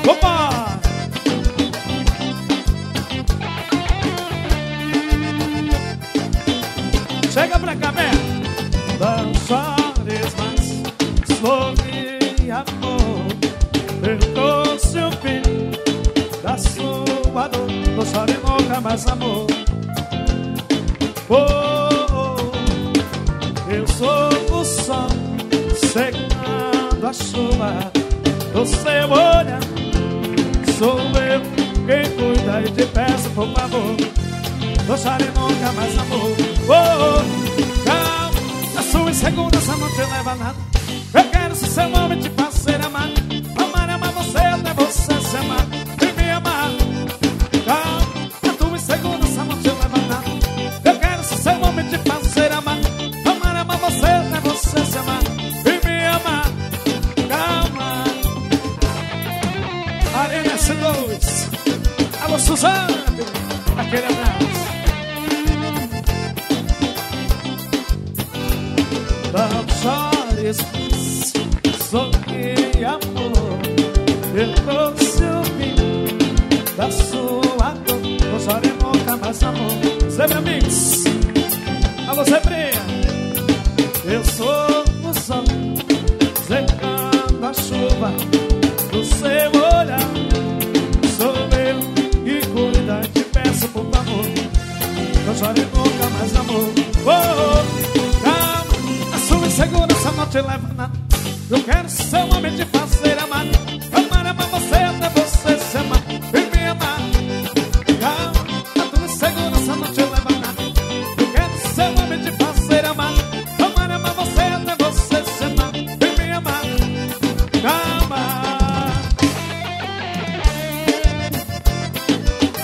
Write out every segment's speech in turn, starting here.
Opa! Chega pra cá, vem. Não chores mais, sorri, amor. Perdoe-se o fim da sua dor. Não chore nunca mais, amor. Eu sou o sol secando a chuva do seu olhar. Sou eu quem cuida e te peço, por favor, não chore nunca mais, amor. Calma, a sua insegurança não te leva a nada. Eu quero ser seu homem, te fazer amar. Amar você até você se amar e me amar. Calma, a tua insegurança não te leva a nada. Eu quero ser seu homem, te fazer amar. Amar você até você se amar e me amar. Calma. Arena S2. Alô, Suzana, aquele abraço. Não chores, sorri, amor. Eu trouxe o fim da sua dor. Não chore nunca mais, amor. Zebra Mix. Alô, Zebrinha. Eu sou o sol secando a chuva do seu olhar. Sou eu que cuida e te peço, por favor, não chore nunca mais, amor. Calma, a sua insegurança não te leva a nada. Eu quero ser seu homem, te fazer amar. Amar você até você se amar e me amar. Calma, a tua insegurança não te leva a nada. Eu quero ser seu homem, te fazer amar. Amar você até você se amar e me amar. Calma.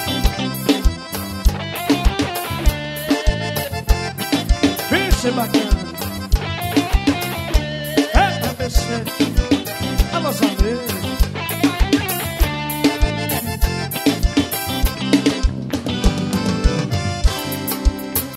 Vixe, bacana.